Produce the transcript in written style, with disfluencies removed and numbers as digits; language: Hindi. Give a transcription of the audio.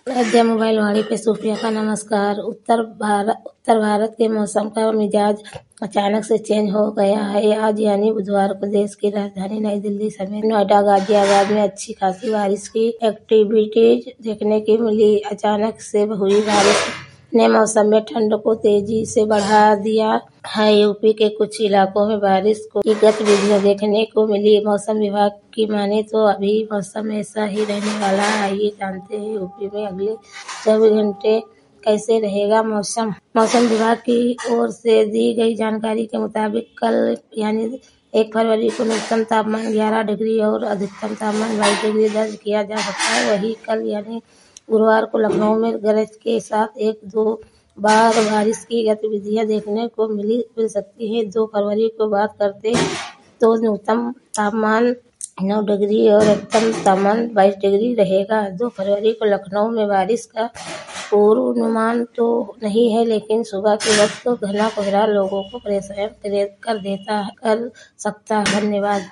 अयोध्या मोबाइल वाणी पे सुप्रिया का नमस्कार। उत्तर भारत के मौसम का मिजाज अचानक से चेंज हो गया है। आज यानी बुधवार को देश की राजधानी नई दिल्ली समेत नोएडा, गाजियाबाद में अच्छी खासी बारिश की एक्टिविटीज देखने की मिली। अचानक से हुई बारिश ने मौसम में ठंड को तेजी से बढ़ा दिया है। यूपी के कुछ इलाकों में बारिश की गतिविधियां देखने को मिली। मौसम विभाग की माने तो अभी मौसम ऐसा ही रहने वाला है। आइए जानते हैं यूपी में अगले 24 घंटे कैसे रहेगा मौसम। मौसम विभाग की ओर से दी गई जानकारी के मुताबिक कल यानी 1 फरवरी को न्यूनतम तापमान 11 डिग्री और अधिकतम तापमान 22 डिग्री दर्ज किया जा सकता है। वहीं कल यानी गुरुवार को लखनऊ में गरज के साथ 1-2 बार बारिश की गतिविधियां देखने को मिल सकती है। 2 फरवरी को बात करते तो न्यूनतम तापमान 9 डिग्री और अधिकतम तापमान 22 डिग्री रहेगा। 2 फरवरी को लखनऊ में बारिश का पूर्वानुमान तो नहीं है, लेकिन सुबह के वक्त तो घना कोहरा लोगों को परेशान कर सकता है। धन्यवाद।